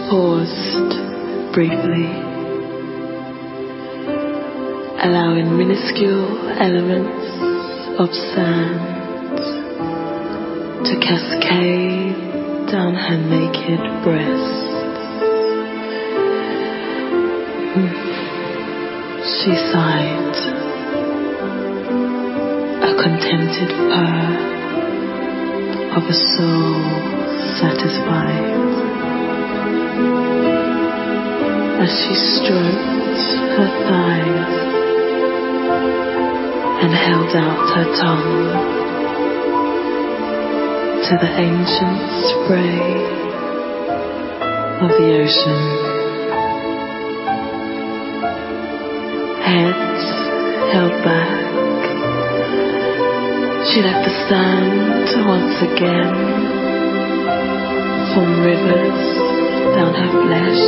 paused briefly, allowing minuscule elements of sand to cascade down her naked breast. She sighed, a contented purr of a soul satisfied, as she stroked her thighs and held out her tongue to the ancient spray of the ocean. Heads held back, she let the sand once again form rivers down her flesh,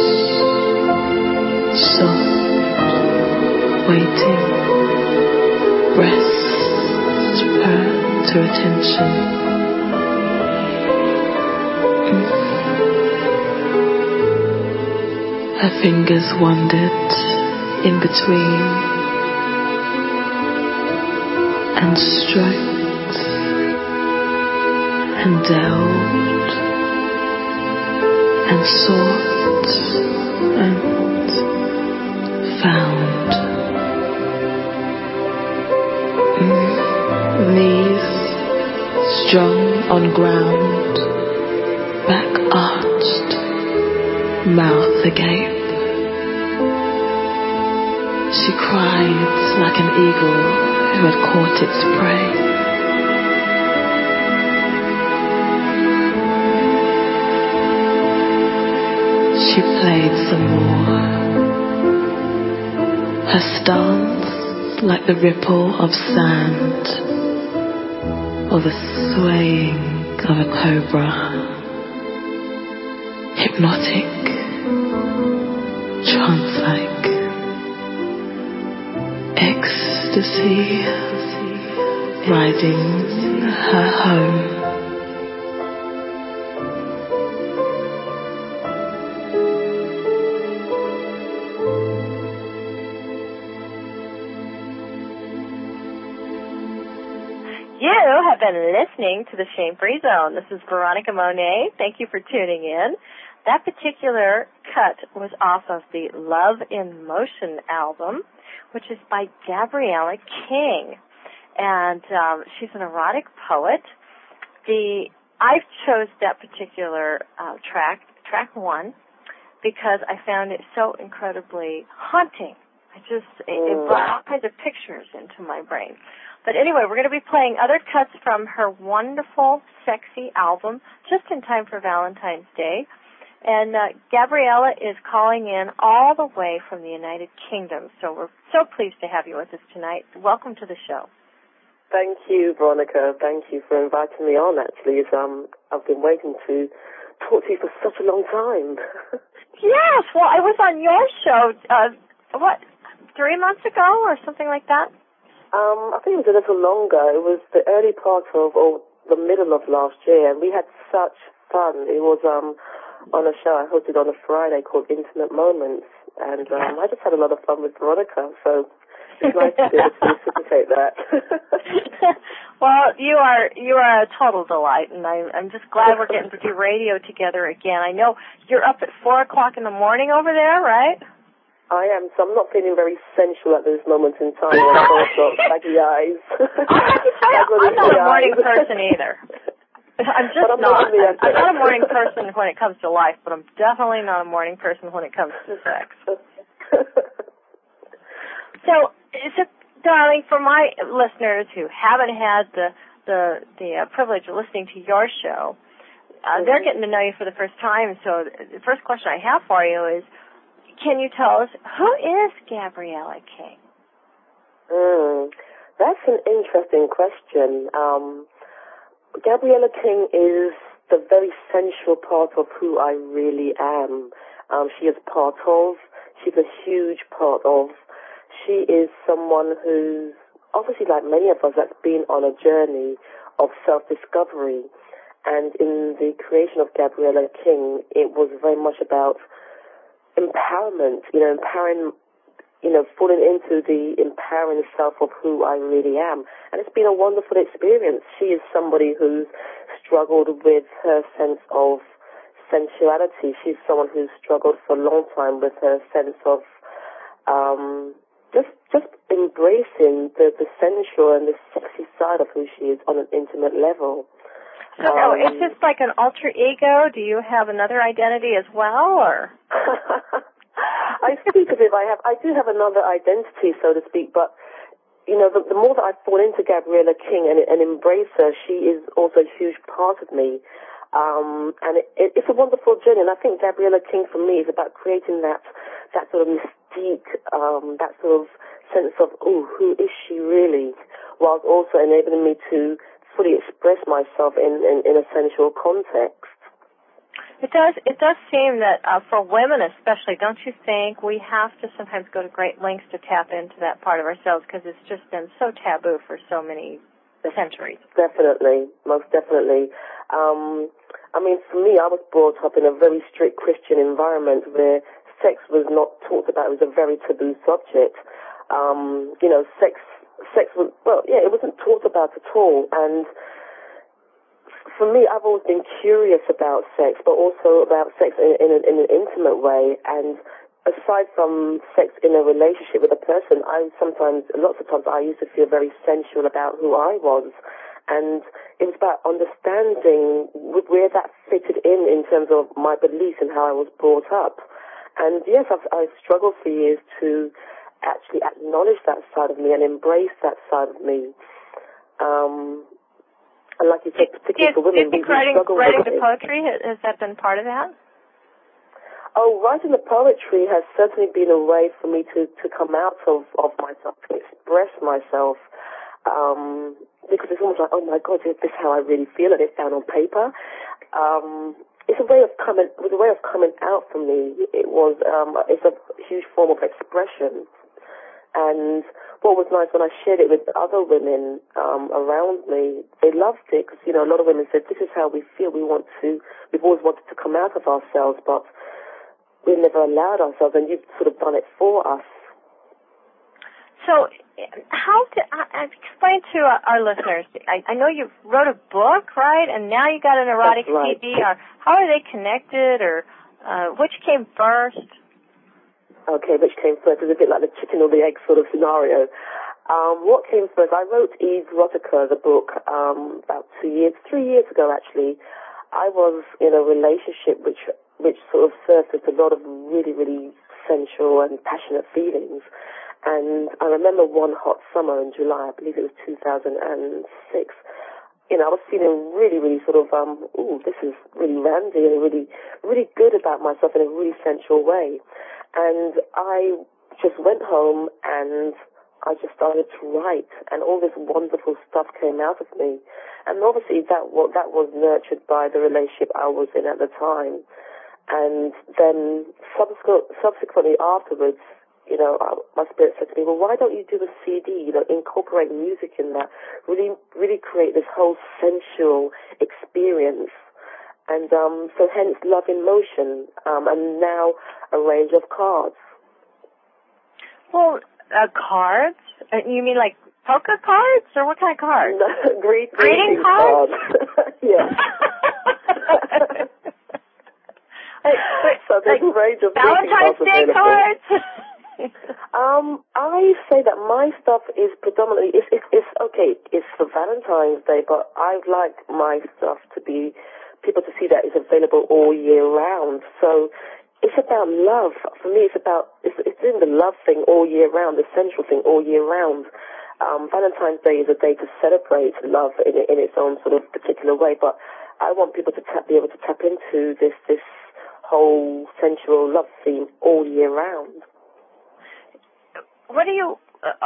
soft, waiting, breasts purred to attention. Her fingers wandered in between and stroked and delved and sought and found. Knees strong on ground, back arched, mouth agape. She cried like an eagle who had caught its prey. She played some more, her stance like the ripple of sand or the swaying of a cobra, hypnotic, trance-like. Ecstasy riding her home. You have been listening to the Shame-Free Zone. This is Veronica Monet. Thank you for tuning in. That particular cut was off of the Love in Motion album, which is by Gabriella King. And she's an erotic poet. I chose that particular track 1, because I found it so incredibly haunting. It brought all kinds of pictures into my brain. But anyway, we're going to be playing other cuts from her wonderful, sexy album, just in time for Valentine's Day. And Gabriella is calling in all the way from the United Kingdom. So we're so pleased to have you with us tonight. Welcome to the show. Thank you, Veronica. Thank you for inviting me on, actually. I've been waiting to talk to you for such a long time. Yes, well, I was on your show, 3 months ago or something like that? I think it was a little longer. It was the early part of, or the middle of last year, and we had such fun. It was on a show I hosted on a Friday called Intimate Moments, and I just had a lot of fun with Veronica, so it's nice to be able to reciprocate that. Well, you are a total delight, and I'm just glad we're getting to do radio together again. I know you're up at 4 o'clock in the morning over there, right? I am, so I'm not feeling very sensual at this moment in time. I've got baggy eyes. I'm not a morning person either. I'm just not. I'm not a morning person when it comes to life, but I'm definitely not a morning person when it comes to sex. So, darling, for my listeners who haven't had the privilege of listening to your show, they're getting to know you for the first time. So the first question I have for you is, can you tell us, who is Gabriella King? That's an interesting question. Gabriella King is the very central part of who I really am. She is part of, she's a huge part of. She is someone who's, obviously like many of us, that's been on a journey of self-discovery. And in the creation of Gabriella King, it was very much about empowerment, empowering, falling into the empowering self of who I really am. And it's been a wonderful experience. She is somebody who's struggled with her sense of sensuality. She's someone who's struggled for a long time with her sense of just embracing the sensual and the sexy side of who she is on an intimate level. So is this like an alter ego? Do you have another identity as well, or? I speak as if I do have another identity, so to speak, but the more that I fall into Gabriella King and embrace her, she is also a huge part of me. And it's a wonderful journey, and I think Gabriella King for me is about creating that sort of mystique, that sort of sense of, who is she really, whilst also enabling me to fully express myself in a sensual context. It does seem that for women especially, don't you think we have to sometimes go to great lengths to tap into that part of ourselves because it's just been so taboo for so many centuries? Definitely, most definitely. For me, I was brought up in a very strict Christian environment where sex was not talked about. It was a very taboo subject. Sex was, it wasn't talked about at all. And for me, I've always been curious about sex, but also about sex in an intimate way. And aside from sex in a relationship with a person, lots of times I used to feel very sensual about who I was. And it was about understanding where that fitted in terms of my beliefs and how I was brought up. And yes, I've struggled for years to actually acknowledge that side of me and embrace that side of me. And like you said, particularly for women, we struggle with it. Writing the poetry, has that been part of that? Oh, writing the poetry has certainly been a way for me to come out of myself, to express myself. Because it's almost like, oh my God, is this how I really feel? And it's down on paper. It's a way of coming out for me. It's a huge form of expression. And what was nice when I shared it with other women around me, they loved it because, a lot of women said, this is how we feel. We've always wanted to come out of ourselves, but we've never allowed ourselves, and you've sort of done it for us. So explain to our listeners, I know you wrote a book, right? And now you got an erotic CD. How are they connected, or which came first? Okay, which came first? It's a bit like the chicken or the egg sort of scenario. What came first? I wrote Eve Erotica, the book, about 3 years ago actually. I was in a relationship which sort of surfaced a lot of really, really sensual and passionate feelings. And I remember one hot summer in July, I believe it was 2006, I was feeling really, really sort of, this is really randy and really, really good about myself in a really sensual way. And I just went home and I just started to write, and all this wonderful stuff came out of me. And obviously that was nurtured by the relationship I was in at the time. And then subsequently afterwards, my spirit said to me, well, why don't you do a CD, incorporate music in that, really, really create this whole sensual experience. And so hence Love in Motion, and now a range of cards. Well, cards? You mean like poker cards, or what kind of cards? No, greeting cards. Yeah. So there's a range of Valentine's Day cards? I say that my stuff is predominantly, it's for Valentine's Day, but I'd like my stuff to be, people to see that it's available all year round. So it's about love. For me, it's doing the love thing all year round, the sensual thing all year round. Valentine's Day is a day to celebrate love in its own sort of particular way, but I want people to be able to tap into this whole sensual love theme all year round. What do you,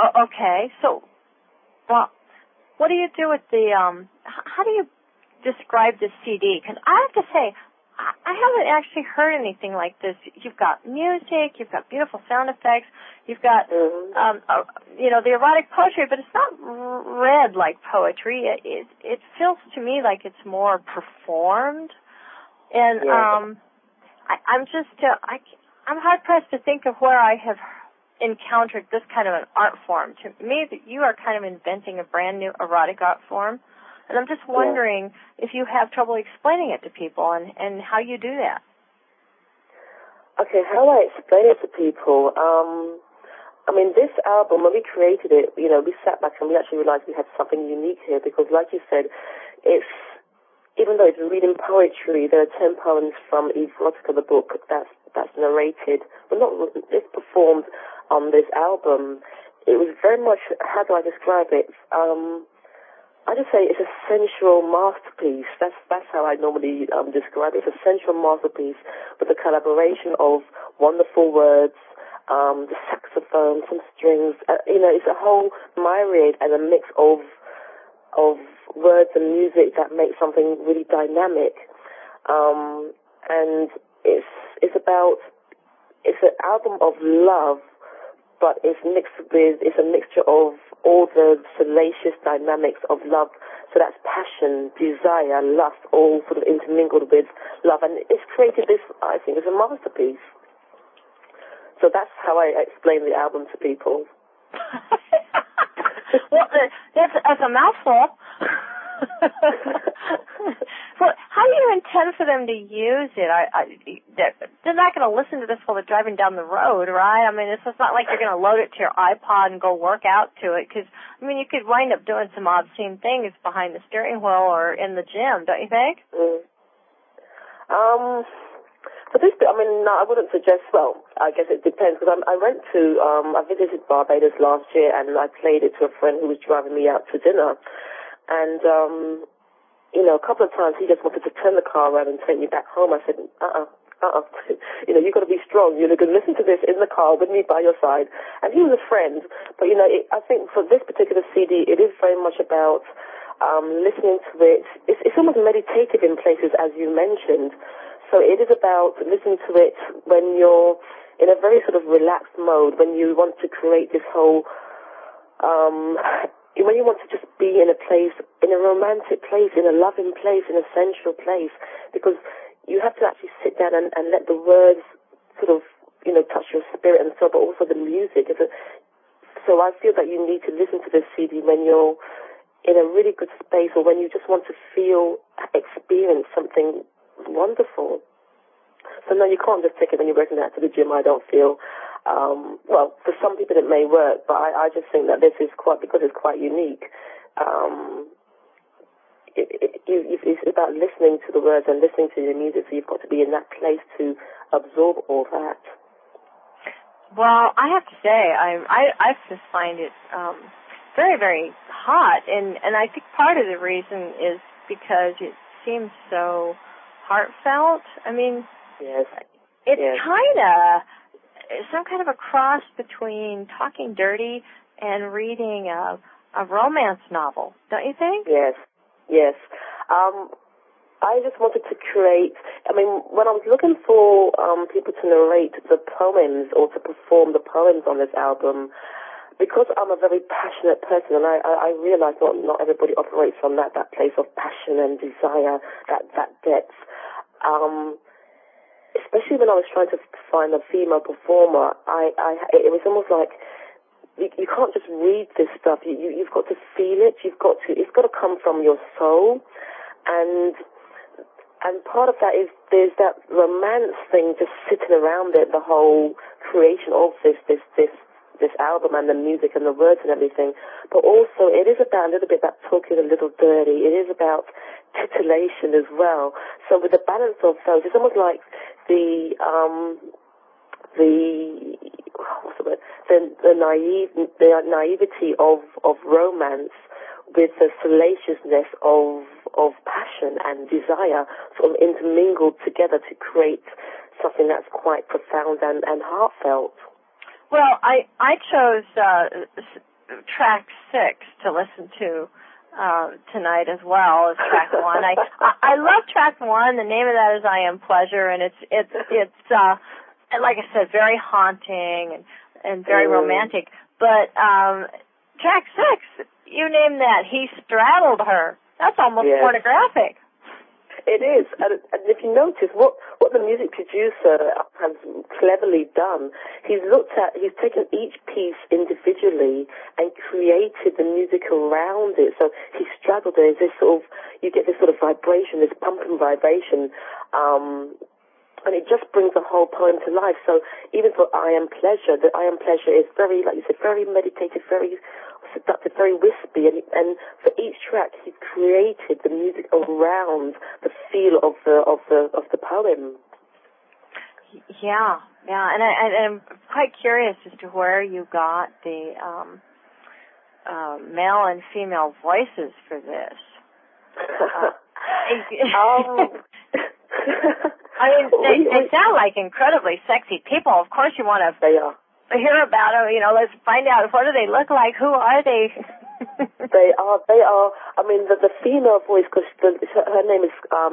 what do you do with the, how do you describe the CD? Because I have to say, I haven't actually heard anything like this. You've got music, you've got beautiful sound effects, you've got, the erotic poetry, but it's not read like poetry. It feels to me like it's more performed. And I'm hard pressed to think of where I have encountered this kind of an art form. To me, that you are kind of inventing a brand new erotic art form. And I'm just wondering if you have trouble explaining it to people and how you do that. Okay, how I explain it to people, this album, when we created it, we sat back and we actually realized we had something unique here because, like you said, even though it's reading poetry, there are 10 poems from Erotica, the book, that's narrated, but it's performed on this album. It was very much, how do I describe it? I just say it's a sensual masterpiece. That's how I normally describe it. It's a sensual masterpiece with a collaboration of wonderful words, the saxophone, some strings. It's a whole myriad and a mix of words and music that makes something really dynamic. And it's an album of love, but it's a mixture of all the salacious dynamics of love. So that's passion, desire, lust, all sort of intermingled with love. And it's created this, I think, as a masterpiece. So that's how I explain the album to people. Well, that's a mouthful. Well, how do you intend for them to use it? They're not going to listen to this while they're driving down the road, right? It's not like you're going to load it to your iPod and go work out to it, because, you could wind up doing some obscene things behind the steering wheel or in the gym, don't you think? For this bit, no, I wouldn't suggest, well, I guess it depends, because I visited Barbados last year, and I played it to a friend who was driving me out to dinner. And, a couple of times he just wanted to turn the car around and take me back home. I said, you've got to be strong. You're going to listen to this in the car with me by your side. And he was a friend. But, I think for this particular CD, it is very much about listening to it. It's almost meditative in places, as you mentioned. So it is about listening to it when you're in a very sort of relaxed mode, when you want to create this whole... when you want to just be in a place, in a romantic place, in a loving place, in a sensual place, because you have to actually sit down and let the words sort of, touch your spirit and soul, but also the music. So I feel that you need to listen to this CD when you're in a really good space, or when you just want to experience something wonderful. So no, you can't just take it when you're working out to the gym, I don't feel. Well, for some people it may work, but I just think that this is because it's quite unique. It's about listening to the words and listening to the music, so you've got to be in that place to absorb all that. Well, I have to say, I just find it very, very hot, and I think part of the reason is because it seems so heartfelt. Yes. It's kind of some kind of a cross between Talking Dirty and reading a romance novel, don't you think? Yes. I just wanted to create, when I was looking for people to narrate the poems or to perform the poems on this album, because I'm a very passionate person, and I realize not everybody operates from that place of passion and desire, that depth. Especially when I was trying to find a female performer, it was almost like you can't just read this stuff. You've got to feel it. It's got to come from your soul, and part of that is there's that romance thing just sitting around it. The whole creation of this album and the music and the words and everything. But also it is about a little bit about talking a little dirty. It is about titillation as well. So with the balance of those, it's almost like the naivety of romance with the salaciousness of passion and desire sort of intermingled together to create something that's quite profound and heartfelt. Well, I chose track 6 to listen to tonight as well as track one. I love track one. The name of that is I Am Pleasure, and it's like I said, very haunting and very romantic. But track 6, you named that He Straddled Her. That's almost pornographic. It is, and if you notice what the music producer has cleverly done, he's taken each piece individually and created the music around it. So he straddled it. You get this sort of vibration, this pumping vibration, and it just brings the whole poem to life. So even for I Am Pleasure, the I Am Pleasure is very, like you said, very meditative, very seductive, very wispy, and for each track he created the music around the feel of the poem. Yeah, and I'm quite curious as to where you got the male and female voices for this. I mean, they sound like incredibly sexy people. Of course, you want to. They are. Hear about them, let's find out, what do they look like, who are they? They are, I mean, the female voice, because her name is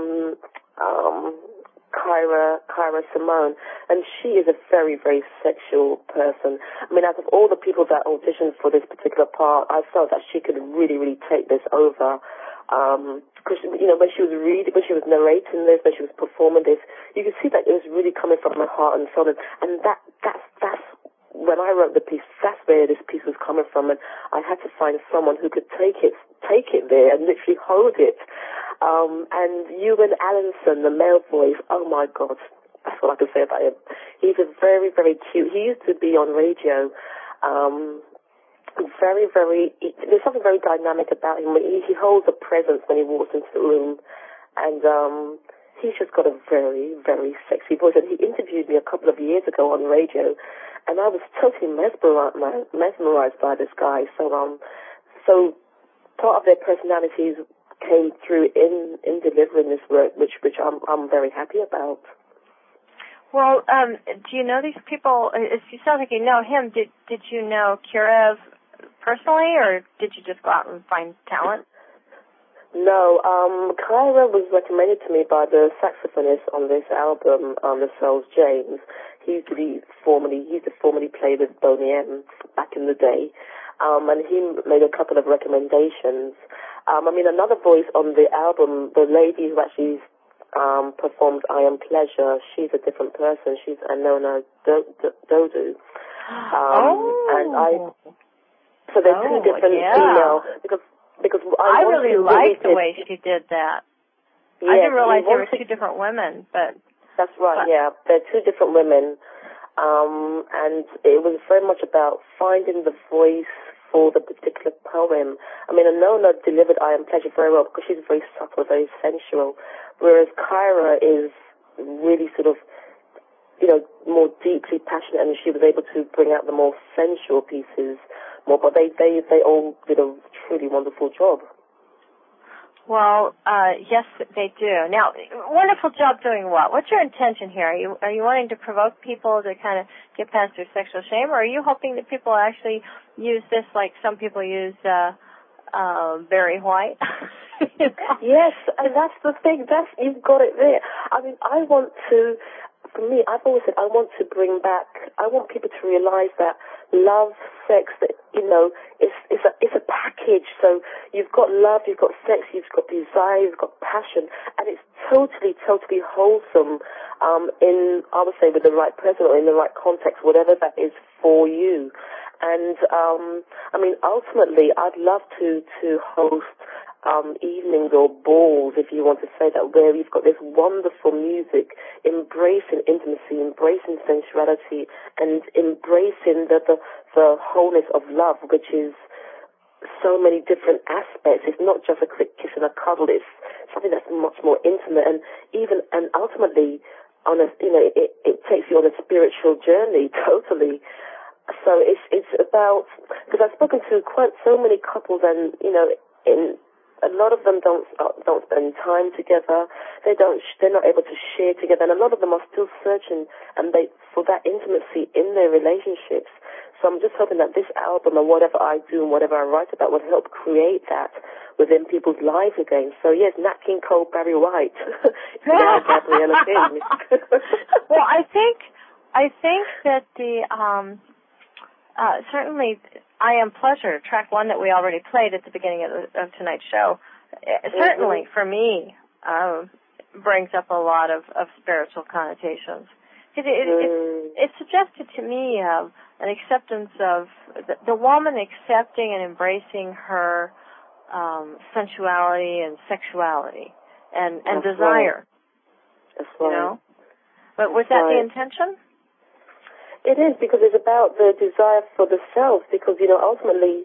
Kyra Simone, and she is a very, very sexual person. I mean, out of all the people that auditioned for this particular part, I felt that she could really, really take this over. Because, when she was narrating this, when she was performing this, you could see that it was really coming from her heart and soul, and that's when I wrote the piece, that's where this piece was coming from, and I had to find someone who could take it there and literally hold it. And Ewan Allinson, the male voice, oh my God, that's what I can say about him. He's a very, very cute. He used to be on radio. Very, very. There's something very dynamic about him. He holds a presence when he walks into the room, and he's just got a very, very sexy voice. And he interviewed me a couple of years ago on radio, and I was totally mesmerized by this guy. So part of their personalities came through in delivering this work, which I'm very happy about. Well, do you know these people? It sounds like you know him. Did you know Kirev personally, or did you just go out and find talent? No, Kyra was recommended to me by the saxophonist on this album, Lascelles James. He used to formerly play with Boney M back in the day, and he made a couple of recommendations. I mean, another voice on the album, the lady who actually performs I Am Pleasure, she's a different person. She's Anona Dodu. So they're two different female, because I really liked the way she did that. Yes, I didn't realize there were two different women, but that's right. Yeah, they're two different women, and it was very much about finding the voice for the particular poem. I mean, Anona delivered I Am Pleasure very well because she's very subtle, very sensual, whereas Kyra is really sort of, more deeply passionate, and she was able to bring out the more sensual pieces more. But they all did a truly wonderful job. Well, yes, they do. Now, wonderful job doing what? What's your intention here? Are you wanting to provoke people to kind of get past their sexual shame, or are you hoping that people actually use this like some people use Barry White? Yes, and that's the thing. You've got it there. I mean, for me, I've always said I want people to realize that love, sex, it's a package. So you've got love, you've got sex, you've got desire, you've got passion, and it's totally, totally wholesome, I would say, with the right person or in the right context, whatever that is for you. And, I mean, ultimately, I'd love to host evenings or balls, if you want to say that, where you've got this wonderful music, embracing intimacy, embracing sensuality, and embracing the wholeness of love, which is so many different aspects. It's not just a quick kiss and a cuddle. It's something that's much more intimate, and ultimately, it takes you on a spiritual journey, totally. So it's about, because I've spoken to quite so many couples, and a lot of them don't spend time together. They're not able to share together, and a lot of them are still searching for that intimacy in their relationships. So I'm just hoping that this album and whatever I do and whatever I write about would help create that within people's lives again. So yes, Nat King Cole, Barry White, now Gabriella King. Well, I think that the certainly I Am Pleasure, track one that we already played at the beginning of tonight's show, certainly for me brings up a lot of spiritual connotations. It suggested to me an acceptance of the woman accepting and embracing her sensuality and sexuality and desire. That's right. You know? But was that the intention? It is, because it's about the desire for the self, because, ultimately,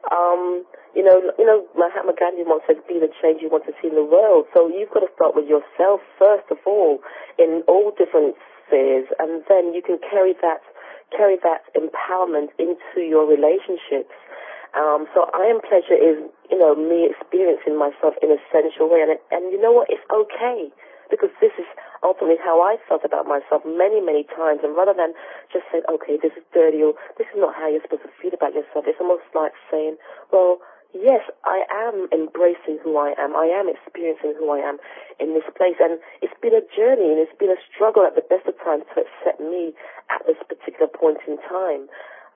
Mahatma Gandhi once said, be the change you want to see in the world. So you've got to start with yourself first of all, in all different spheres, and then you can carry that empowerment into your relationships. So I Am Pleasure is, me experiencing myself in a sensual way, and you know what, it's okay, because this is ultimately how I felt about myself many, many times, and rather than just saying, okay, this is dirty, or this is not how you're supposed to feel about yourself, it's almost like saying, well, yes, I am embracing who I am experiencing who I am in this place, and it's been a journey, and it's been a struggle at the best of times to accept me at this particular point in time.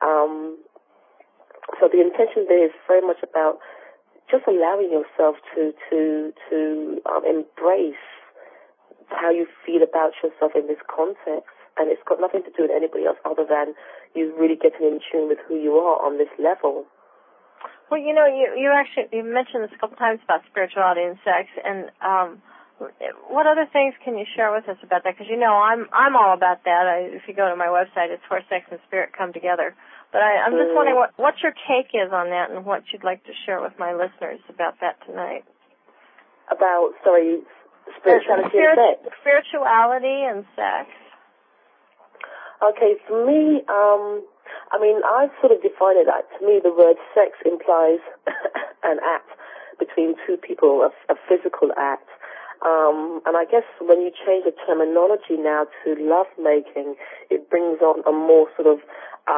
So the intention there is very much about just allowing yourself to embrace how you feel about yourself in this context, and it's got nothing to do with anybody else other than you really getting in tune with who you are on this level. Well, you mentioned this a couple times about spirituality and sex, and what other things can you share with us about that? Because I'm all about that. If you go to my website, it's where sex and spirit come together. But I'm just wondering what your take is on that, and what you'd like to share with my listeners about that tonight. About spirituality and sex. Spirituality and sex. Okay, for me, I sort of define it that, to me, the word sex implies an act between two people, a physical act. And I guess when you change the terminology now to lovemaking, it brings on a more sort of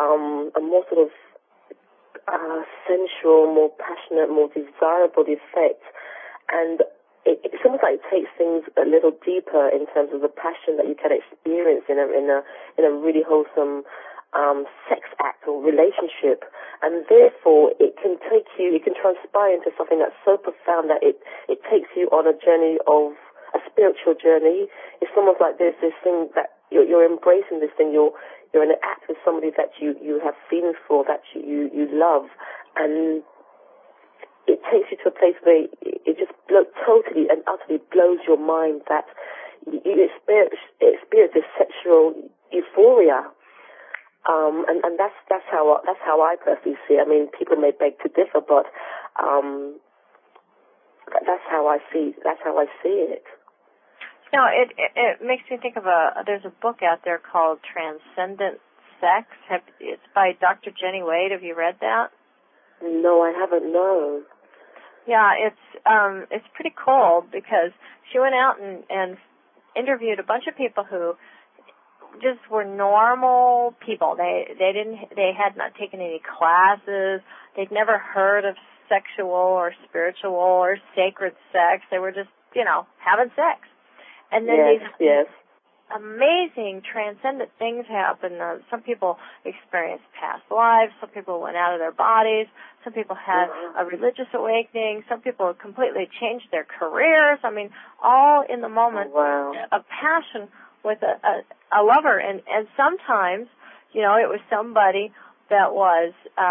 sensual, more passionate, more desirable effect. And it's almost like it takes things a little deeper in terms of the passion that you can experience in a really wholesome sex act or relationship, and therefore it can transpire into something that's so profound that it takes you on a journey of a spiritual journey. It's almost like there's this thing that you're embracing this thing. You're in an act with somebody that you have feelings for, that you love, and it takes you to a place where it just totally and utterly blows your mind that you experience this sexual euphoria, and that's how I personally see it. I mean, people may beg to differ, but that's how I see it. Now, it makes me think of there's a book out there called Transcendent Sex. It's by Dr. Jenny Wade. Have you read that? No, I haven't. No. Yeah, it's pretty cool because she went out and interviewed a bunch of people who just were normal people. They had not taken any classes. They'd never heard of sexual or spiritual or sacred sex. They were just, having sex. And then these amazing transcendent things happen. Some people experienced past lives. Some people went out of their bodies. Some people had a religious awakening. Some people completely changed their careers. I mean, all in the moment of passion with a lover. And sometimes, it was somebody that was,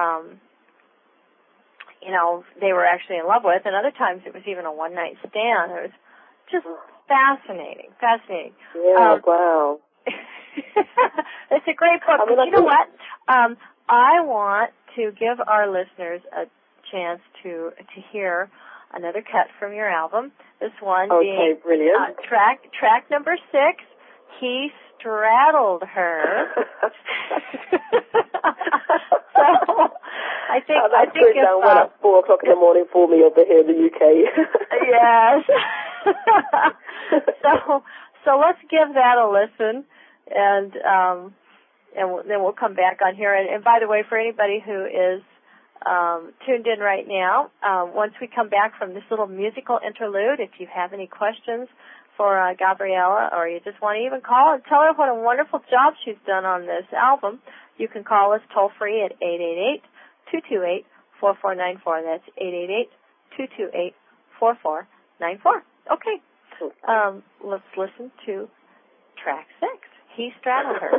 they were actually in love with. And other times it was even a one-night stand. It was just fascinating. Yeah, wow. It's a great book. But you know what? I want to give our listeners a chance to hear another cut from your album. This one being brilliant. Track number 6, He Straddled Her. So I that's good down well at 4 o'clock in the morning for me over here in the UK. Yes. So let's give that a listen, and then we'll come back on here. And by the way, for anybody who is tuned in right now, once we come back from this little musical interlude, if you have any questions for Gabriella, or you just want to even call and tell her what a wonderful job she's done on this album, you can call us toll free at 888-228-4494. That's 888-228-4494. Okay. Let's listen to track 6. He Straddled Her.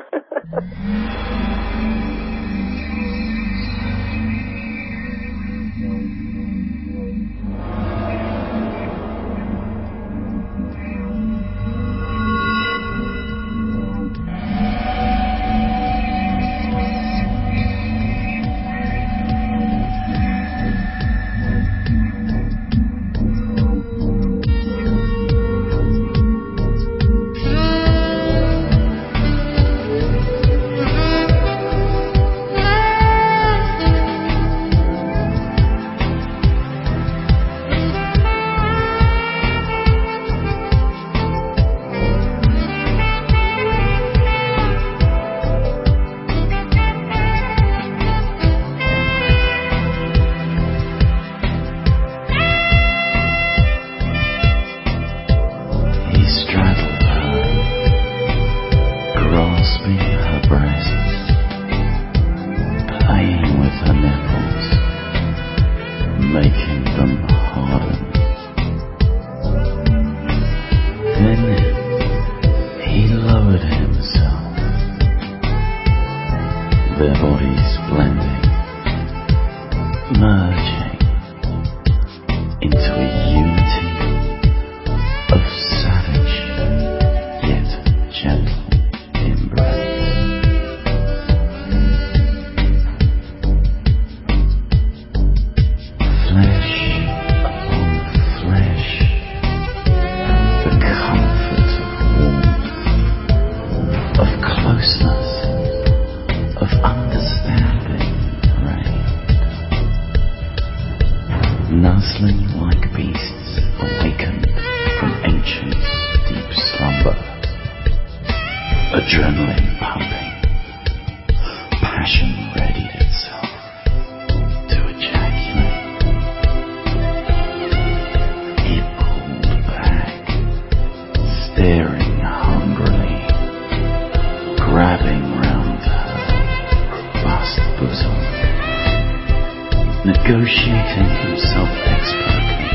Negotiating himself expertly,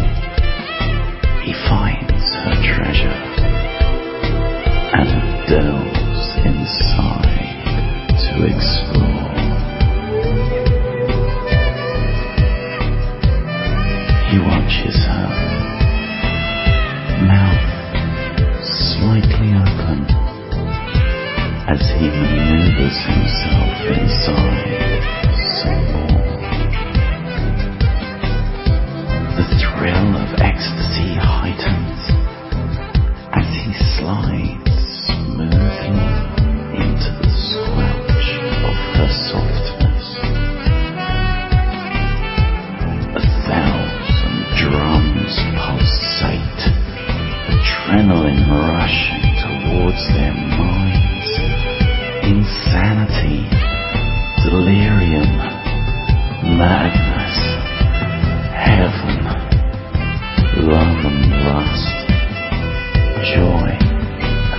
he finds her treasure and delves inside to explore. He watches her, mouth slightly open, as he maneuvers himself inside some more. The thrill of ecstasy heightens as he slides smoothly into the squelch of her softness. 1,000 drums pulsate, adrenaline rushing towards their minds. Insanity, delirium, madness, heaven, love and lust, joy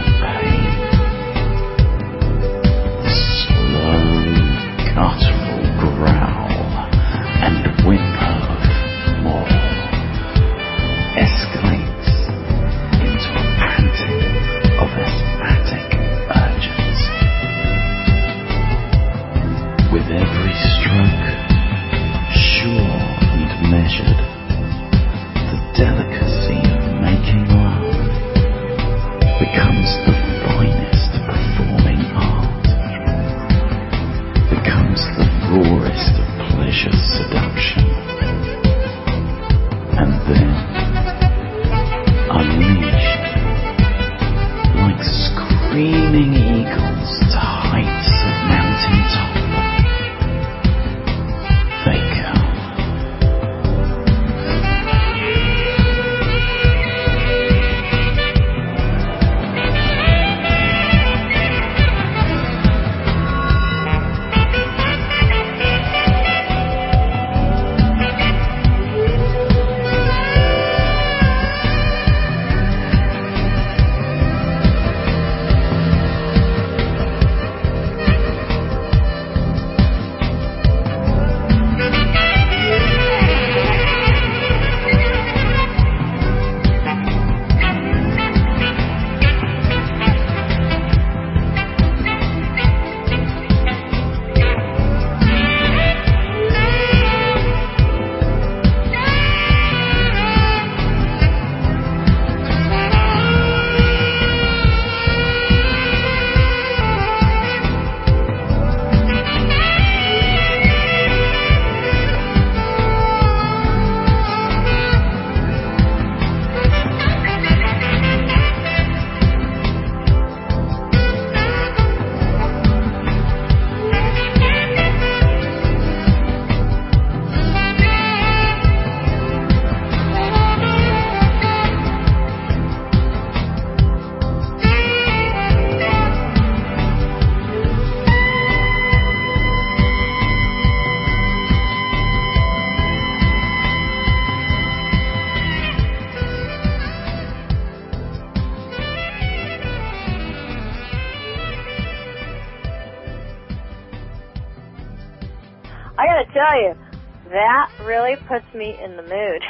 I got to tell you, that really puts me in the mood.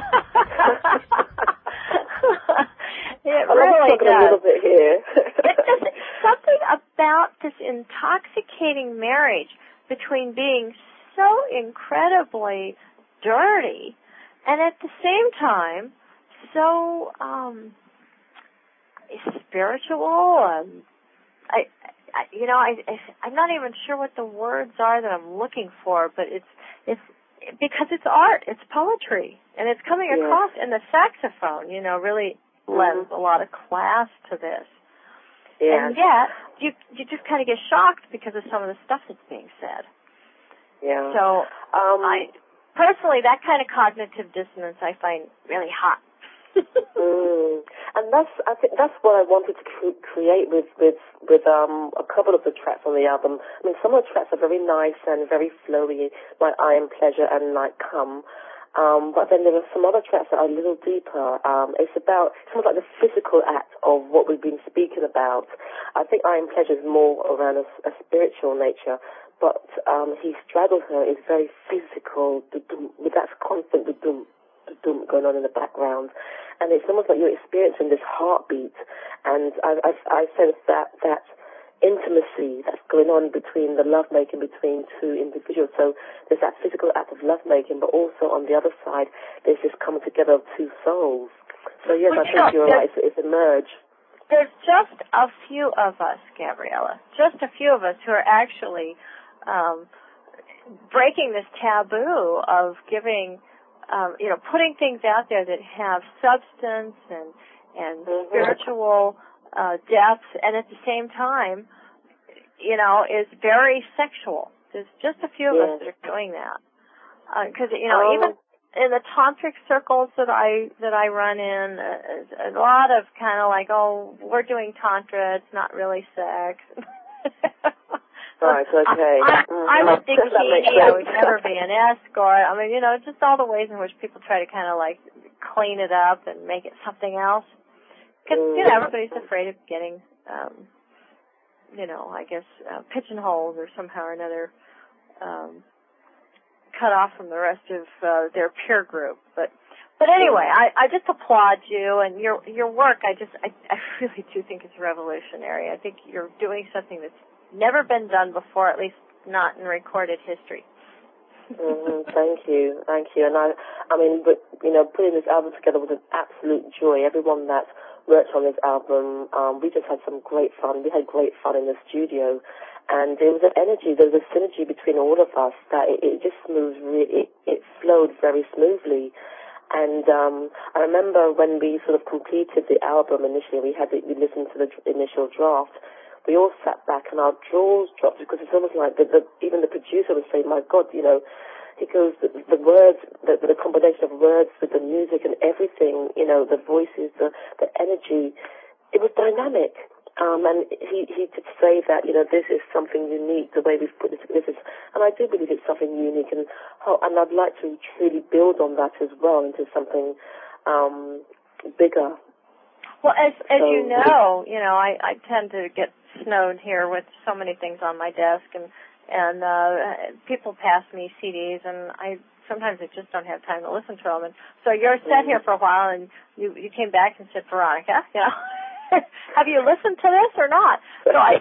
It really does. A little bit here. It's just something about this intoxicating marriage between being so incredibly dirty and at the same time so spiritual. And I'm not even sure what the words are that I'm looking for, but it's because it's art, it's poetry, and it's coming across in the saxophone. Really lends a lot of class to this. Yeah. And yet, you just kind of get shocked because of some of the stuff that's being said. Yeah. So, I personally, that kind of cognitive dissonance I find really hot. And I think that's what I wanted to create with a couple of the tracks on the album. I mean, some of the tracks are very nice and very flowy, like I Am Pleasure and like Come. But then there are some other tracks that are a little deeper. It's about something like the physical act of what we've been speaking about. I think I Am Pleasure is more around a spiritual nature, but He Straddled Her is very physical, with that constant going on in the background. And it's almost like you're experiencing this heartbeat. And I sense that intimacy that's going on between the lovemaking between two individuals. So there's that physical act of lovemaking, but also on the other side, there's this coming together of two souls. So yes, I think you're right. It's a merge. There's just a few of us, Gabriella, just a few of us who are actually breaking this taboo of giving, putting things out there that have substance and spiritual depth, and at the same time, is very sexual. There's just a few of us that are doing that. Because, even in the tantric circles that I run in, a lot of kind of like, we're doing tantra, it's not really sex. Right, okay. I'm a bikini, I would never be an escort. I mean, just all the ways in which people try to kind of like clean it up and make it something else. Because, everybody's afraid of getting, I guess, pigeonholed or somehow or another cut off from the rest of their peer group. But anyway, I just applaud you and your work. I really do think it's revolutionary. I think you're doing something that's never been done before, at least not in recorded history. Thank you. And I mean, putting this album together was an absolute joy. Everyone that worked on this album, we just had some great fun. We had great fun in the studio, and there was an energy, there was a synergy between all of us that it just it flowed very smoothly. And I remember when we sort of completed the album initially, we listened to the initial draft. We all sat back and our jaws dropped because it's almost like even the producer would say, "My God, he goes, the words, the combination of words with the music and everything, the voices, the energy, it was dynamic." And he did say that, this is something unique, the way we've put it together. And I do believe it's something unique, and I'd like to truly build on that as well into something bigger. Well, as you know, I tend to get snowed here with so many things on my desk, and people pass me CDs, and sometimes I just don't have time to listen to them. And so you're sat here for a while, and you came back and said, "Veronica, have you listened to this or not?" So I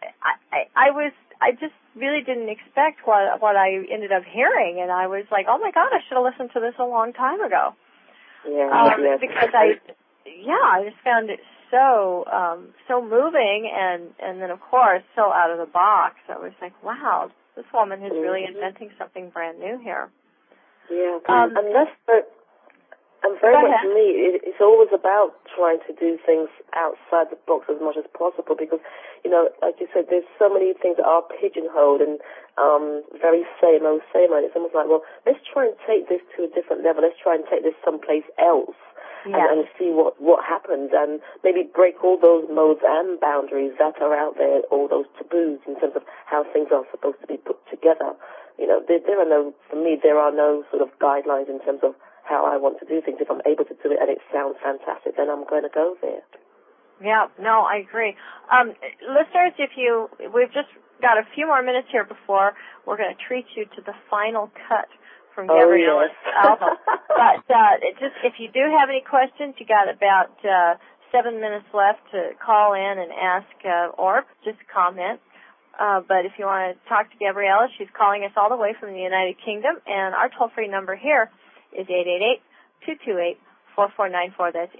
just really didn't expect what I ended up hearing, and I was like, "Oh my God, I should have listened to this a long time ago." Yeah. Because I just found it so moving, and then of course so out of the box. I was like, wow, this woman is really inventing something brand new here. Yeah, and that's very much for me. It's always about trying to do things outside the box as much as possible because, like you said, there's so many things that are pigeonholed and very same old. It's almost like, well, let's try and take this to a different level. Let's try and take this someplace else. And see what happens, and maybe break all those modes and boundaries that are out there, all those taboos in terms of how things are supposed to be put together. There are no sort of guidelines in terms of how I want to do things. If I'm able to do it and it sounds fantastic, then I'm going to go there. Yeah, no, I agree. Listeners, we've just got a few more minutes here before we're going to treat you to the final cut from Gabriella's album. But just if you do have any questions, you got about 7 minutes left to call in and ask or just comment. But if you want to talk to Gabriella, she's calling us all the way from the United Kingdom, and our toll-free number here is 888-228-4494. That's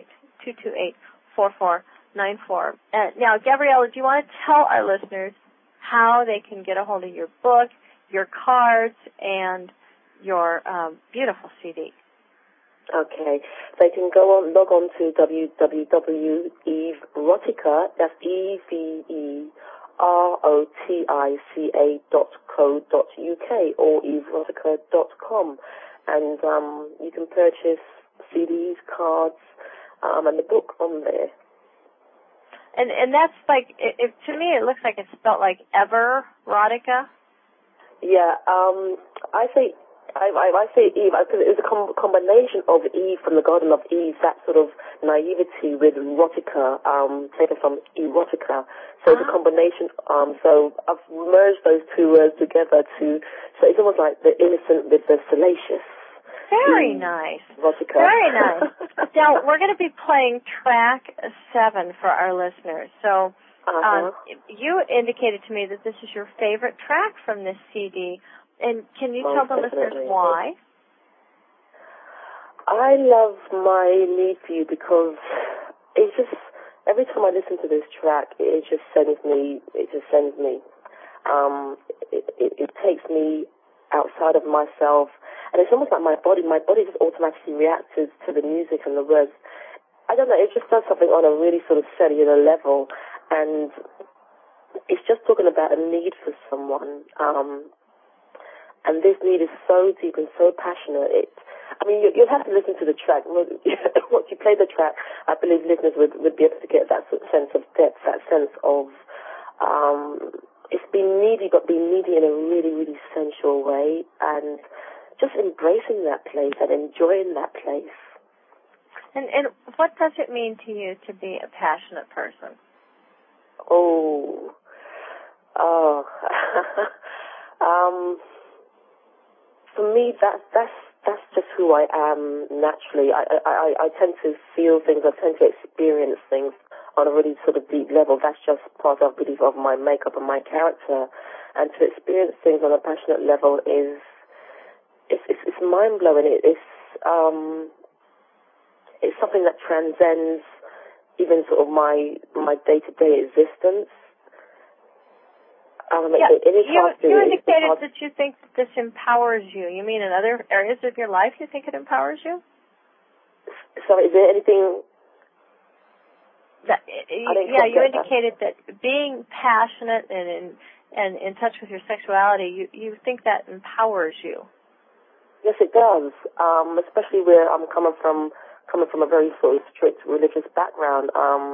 888-228-4494. Now, Gabriella, do you want to tell our listeners how they can get a hold of your book, your cards, and your beautiful CD? Okay. They can log on to www.everotica, that's EVEROTICA.co.uk or everotica.com. And you can purchase CDs, cards, and the book on there. And that's like, to me, it looks like it's spelled like Everotica. Yeah, I say Eve because it's a combination of Eve from the Garden of Eve, that sort of naivety with erotica, taken from erotica. So it's a combination. So I've merged those two words together so it's almost like the innocent with the salacious. Very nice. Erotica. Very nice. Now, we're going to be playing track 7 for our listeners. So you indicated to me that this is your favorite track from this CD. And can you tell the listeners why? I love My Need For You because it's just, every time I listen to this track, it just sends me. It takes me outside of myself. And it's almost like my body just automatically reacts to the music and the words. I don't know, it just does something on a really sort of cellular level. And it's just talking about a need for someone. And this need is so deep and so passionate. You'll have to listen to the track. Once you play the track, I believe listeners would be able to get that sort of sense of depth, that sense of it's being needy, but being needy in a really, really sensual way, and just embracing that place and enjoying that place. And what does it mean to you to be a passionate person? For me, that's just who I am naturally. I tend to feel things, I tend to experience things on a really sort of deep level. That's just part, I believe, of my makeup and my character. And to experience things on a passionate level it's mind-blowing. It's something that transcends even sort of my day-to-day existence. You indicated that you think this empowers you. You mean in other areas of your life you think it empowers you? So is there anything... you indicated that being passionate and in touch with your sexuality, you think that empowers you. Yes, it does. Especially where I'm coming from a very sort of strict religious background.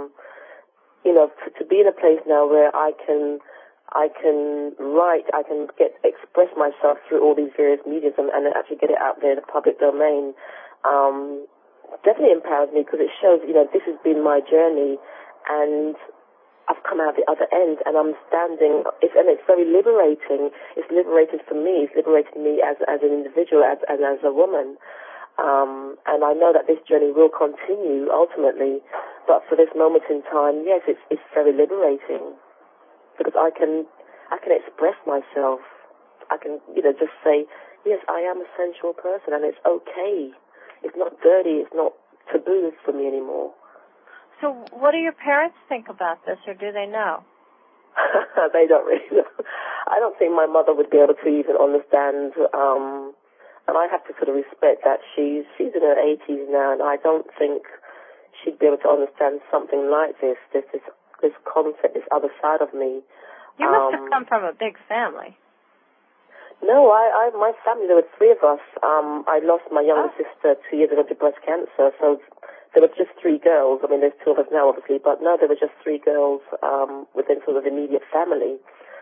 To be in a place now where I can write, I can express myself through all these various mediums and actually get it out there in the public domain, definitely empowers me because it shows, this has been my journey and I've come out the other end and I'm standing, and it's very liberating. It's liberated for me. It's liberated me as an individual, as a woman. And I know that this journey will continue ultimately, but for this moment in time, yes, it's very liberating. Because I can express myself. I can, just say, yes, I am a sensual person, and it's okay. It's not dirty. It's not taboo for me anymore. So what do your parents think about this, or do they know? They don't really know. I don't think my mother would be able to even understand, and I have to sort of respect that. She's in her 80s now, and I don't think she'd be able to understand something like this concept, this other side of me. You must have come from a big family. No, my family, there were 3 of us. I lost my younger sister 2 years ago to breast cancer, so there were just 3 girls. I mean, there's 2 of us now, obviously, but no, there were just 3 girls within sort of immediate family.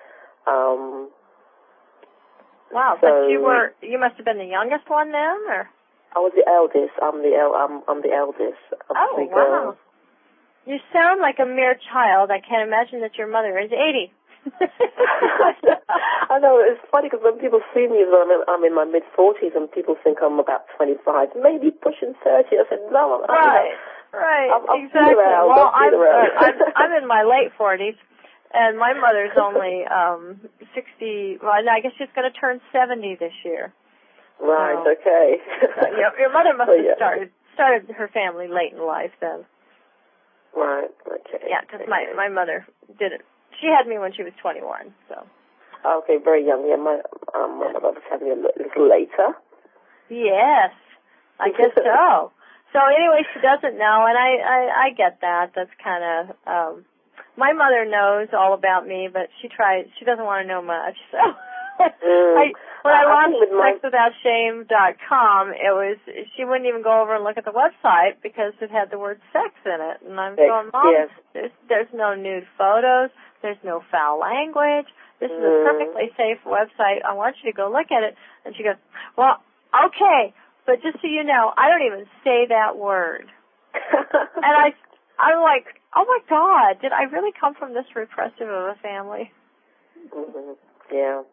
Wow, so but you must have been the youngest one then, or? I was the eldest. I'm the eldest of 3 girls. You sound like a mere child. I can't imagine that your mother is 80. I know, it's funny because when people see me, I'm in my mid-40s and people think I'm about 25, maybe pushing 30. I said, no, Right, exactly. Well, I'm in my late 40s, and my mother's only 60. Well, I guess she's going to turn 70 this year. Right. So, okay. Your mother must have started her family late in life then. Right. Okay. Yeah, because my mother did it. She had me when she was 21. So. Okay, very young. Yeah, my mother was having a little later. Yes, I guess so. So anyway, she doesn't know, and I get that. That's kind of, my mother knows all about me, but she doesn't want to know much. So when I launched sexwithoutshame.com, she wouldn't even go over and look at the website because it had the word sex in it. And I'm going, Mom, there's no nude photos, there's no foul language, this is a perfectly safe website, I want you to go look at it. And she goes, well, okay, but just so you know, I don't even say that word. And I'm like, oh my God, did I really come from this repressive of a family? Mm-hmm. Yeah.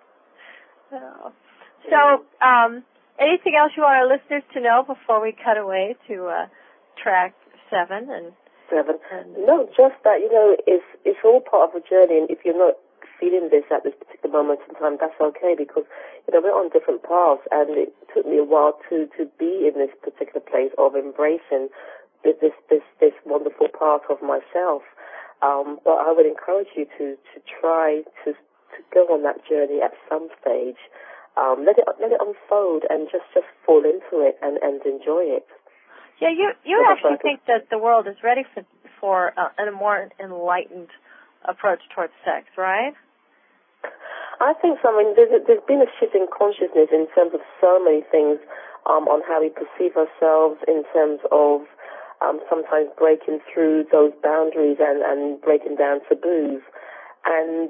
So, anything else you want our listeners to know before we cut away to track 7 and 7? No, just that, it's all part of a journey, and if you're not feeling this at this particular moment in time, that's okay, because, we're on different paths, and it took me a while to be in this particular place of embracing this wonderful part of myself. But I would encourage you to try to go on that journey at some stage. Let it unfold and just fall into it and enjoy it. Yeah, you actually think that the world is ready for a more enlightened approach towards sex, right? I think so. I mean, there's been a shift in consciousness in terms of so many things on how we perceive ourselves, in terms of sometimes breaking through those boundaries and breaking down taboos. And,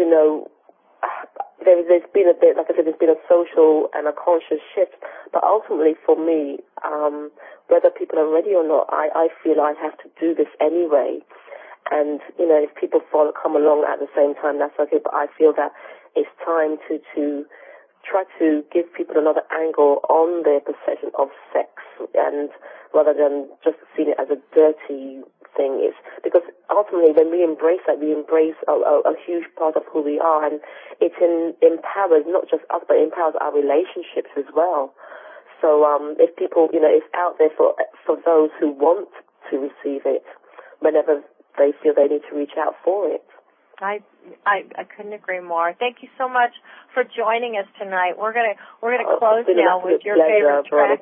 there's been a bit, like I said, there's been a social and a conscious shift. But ultimately for me, whether people are ready or not, I feel I have to do this anyway. And, if people come along at the same time, that's okay. But I feel that it's time to try to give people another angle on their perception of sex, and rather than just seeing it as a dirty thing. Is because ultimately when we embrace that, we embrace a huge part of who we are, and it empowers not just us, but it empowers our relationships as well. So if people, it's out there for those who want to receive it, whenever they feel they need to reach out for it. I couldn't agree more. Thank you so much for joining us tonight. We're gonna close now with your favorite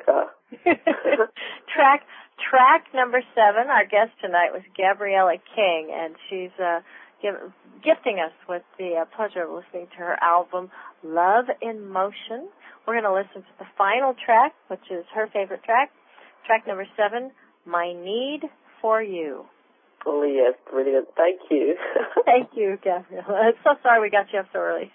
track. Track number 7. Our guest tonight was Gabriella King, and she's gifting us with the pleasure of listening to her album Love in Motion. We're going to listen to the final track, which is her favorite track. Track number 7, My Need for You. Oh, yes, brilliant. Thank you. Thank you, Gabriella. I'm so sorry we got you up so early.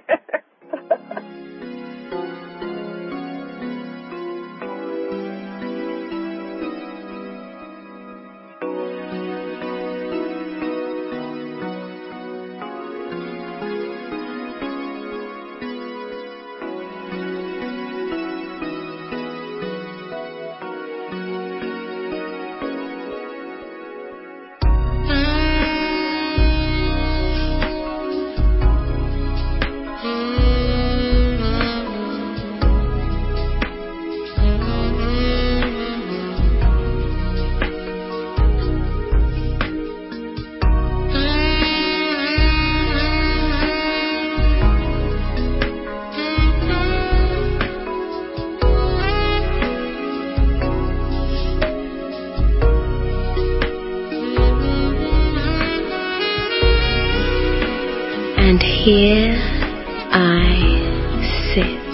And here I sit,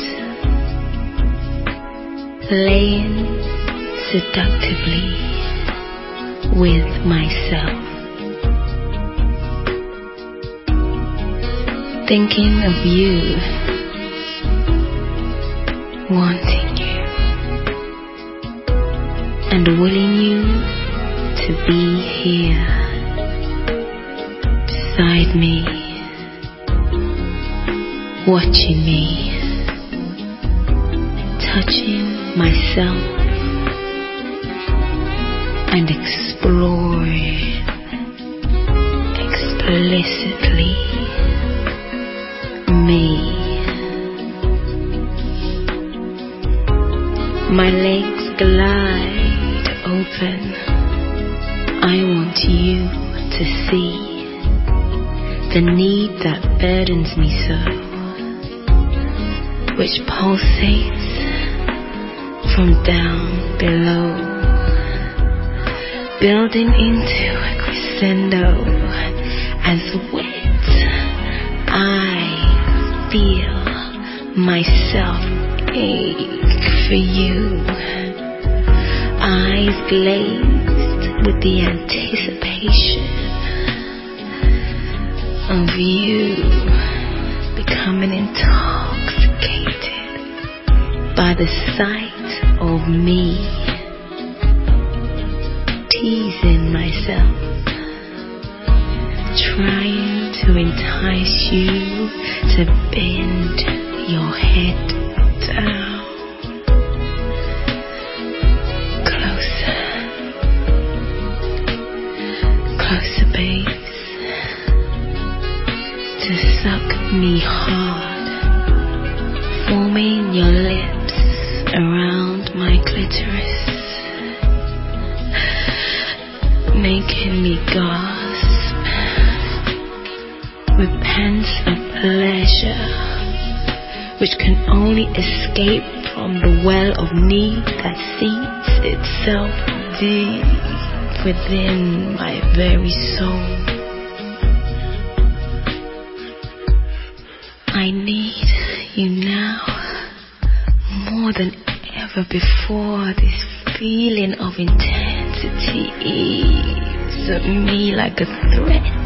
laying seductively with myself, thinking of you, wanting you, and willing you to be here beside me. watching me, touching myself and exploring explicitly me. My legs glide open. I want you to see the need that burdens me so, which pulsates from down below, building into a crescendo as wet I feel myself ache for you, eyes glazed with the anticipation of you, becoming intoxicated by the sight of me, teasing myself, trying to entice you to bend your head down. Closer, closer, babes, to suck me hard, forming your lips around my clitoris, making me gasp with pants of pleasure, which can only escape from the well of need that seats itself deep within my very soul. I need you now more than ever before. This feeling of intensity eats at me like a threat,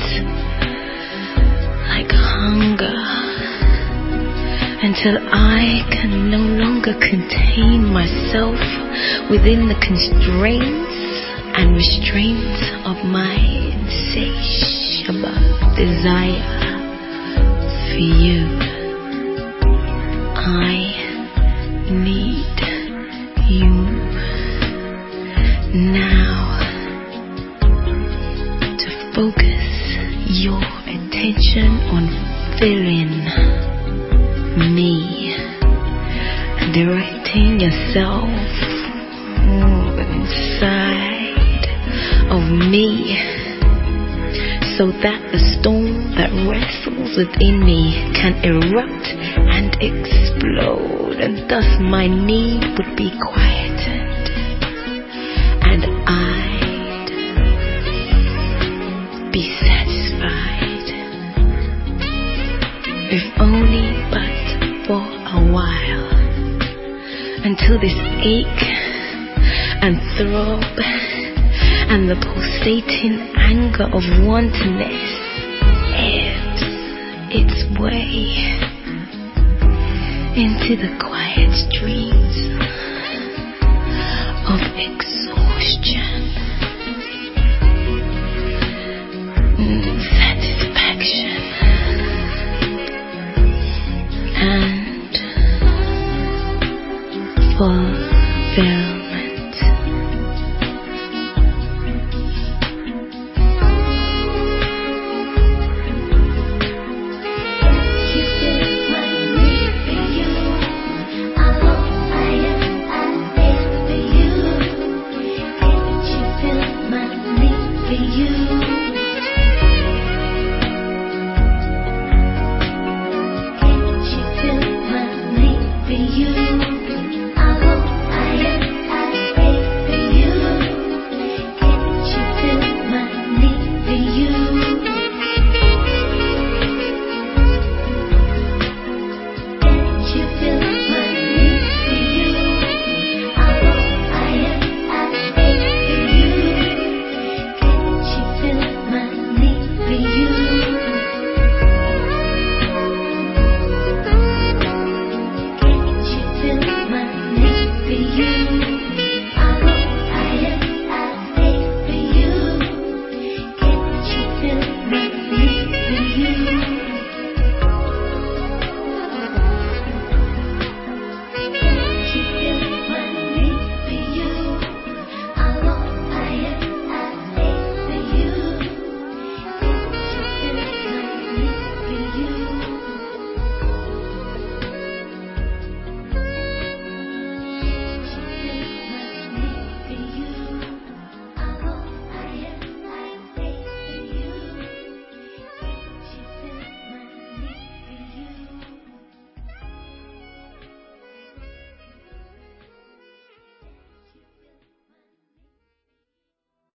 like hunger, until I can no longer contain myself within the constraints and restraints of my insatiable desire for you. I need you now to focus your attention on feeling me and directing yourself inside of me, so that the storm that wrestles within me can erupt and explode, and thus my need would be quietened, and I'd be satisfied, if only but for a while, until this ache and throb and the pulsating anger of wantonness ebbs its way into the quiet streams of exhaustion, satisfaction, and fulfillment.